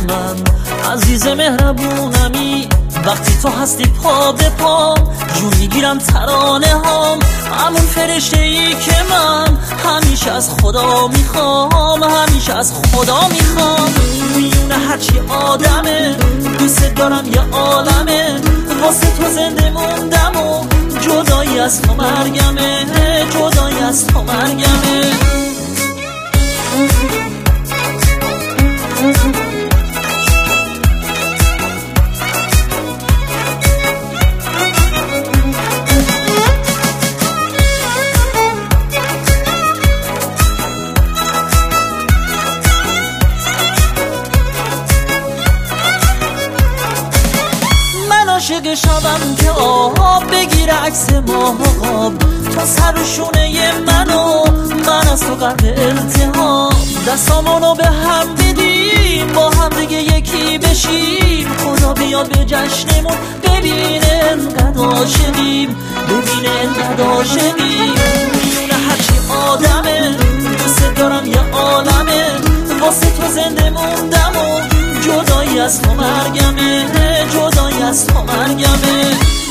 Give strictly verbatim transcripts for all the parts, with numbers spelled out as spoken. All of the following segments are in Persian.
من عزیز مهربونمی، وقتی تو هستی پا به پام جون میگیرم ترانه هام. همون فرشته ای که من همیشه از خدا میخوام، همیشه از خدا میخوام. میونه هرچی آدمه دوست دارم یه عالمه، واسه تو زنده موندم و جدایی از تو مرگمه، جدایی از تو مرگمه. عاشق شبم که آب بگیر عکس ماهاب، تو سر و شونه منو من از تو قرد التهاب. دستامونو به هم بدیم با هم دیگه یکی بشیم، خدا بیاد به جشنمون ببینه انقدر عاشقیم، ببینه انقدر عاشقیم. میونه هرچی آدمه دوست دارم یه عالمه، واسه تو زنده موندم و جدایی از تو مرگمه، جدایی از تو مرگمه.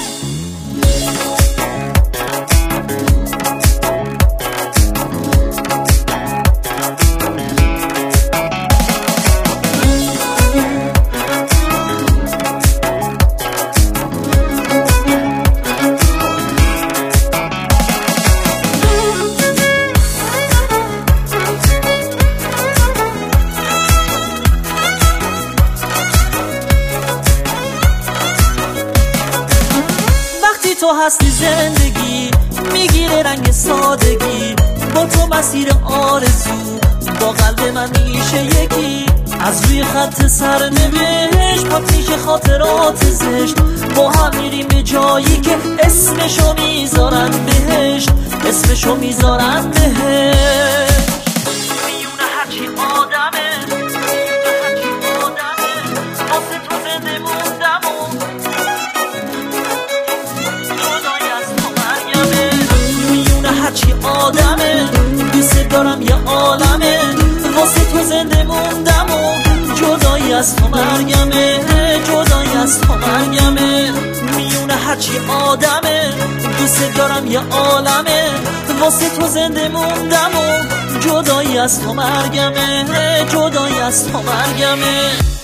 تو هستی زندگی میگیره رنگ سادگی، با تو مسیر آرزو با قلب من میشه یکی. از روی خط سرنوشت پاک میشه خاطرات زشت، با هم میریم به جایی که اسمشو میذارن بهشت، اسمشو میذارن بهشت. میونه هرچی آدمه هرچی آدمه واسه تو زنده موندم و هرچی آدمه دوست دارم یه عالمه، واسه تو زنده موندم و جدایی از تو مرگمه، جدایی از تو مرگمه. میونه هرچی آدمه دوست دارم یه عالمه، واسه تو زنده موندم و جدایی از تو مرگمه، جدایی از تو مرگمه.